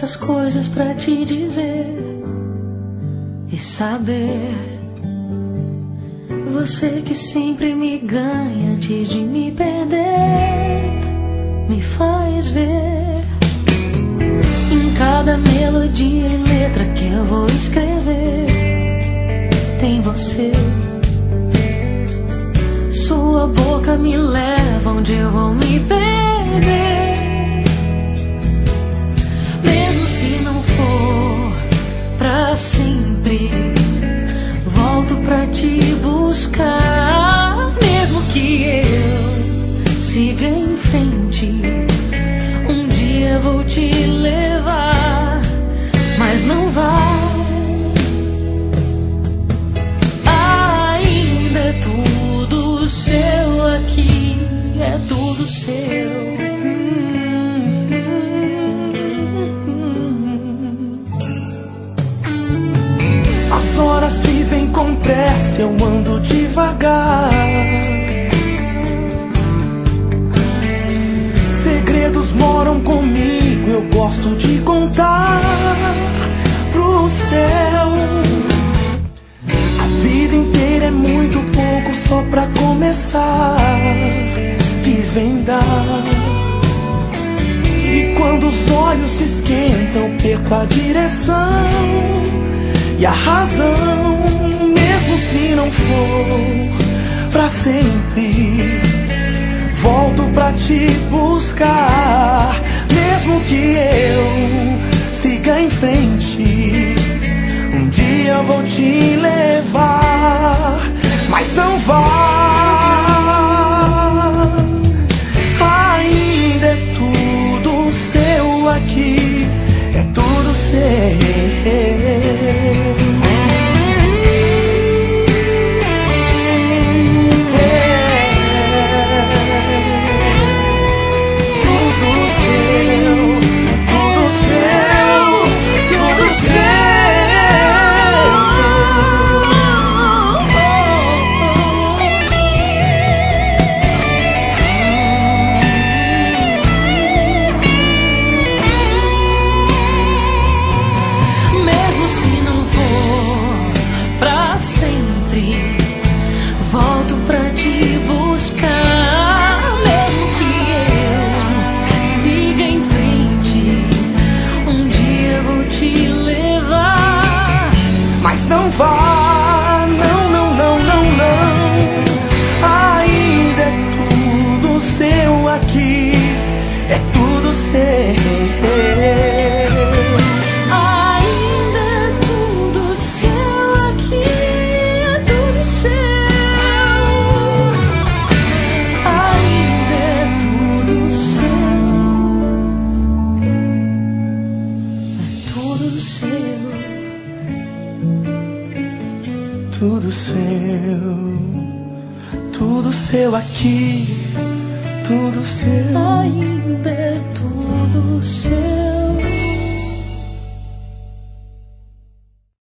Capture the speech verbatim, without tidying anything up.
tantas coisas pra te dizer e saber. Você que sempre me ganha antes de me perder, me faz ver em cada melodia e letra que eu vou escrever, tem você. Sua boca me leva onde eu vou me perder. Mesmo se não for pra sempre, volto pra te buscar. Mesmo que eu siga em frente, um dia vou te levar, mas não vai. Ainda é tudo seu aqui, é tudo seu. As horas vivem com pressa, eu ando devagar. Segredos moram comigo, eu gosto de contar pro céu. A vida inteira é muito pouco só pra começar, desvendar. E quando os olhos se esquentam, perco a direção e a razão. Mesmo se não for pra sempre, volto pra te buscar. Mesmo que eu siga em frente, um dia eu vou te levar, mas não vá. Ainda é tudo seu aqui, é tudo seu. Não vá, não, não, não, não, não. Ainda é tudo seu aqui, é tudo seu. Ainda é tudo seu aqui, é tudo seu. Ainda é tudo seu, é tudo seu. Tudo seu, tudo seu aqui, tudo seu. Ainda é tudo seu.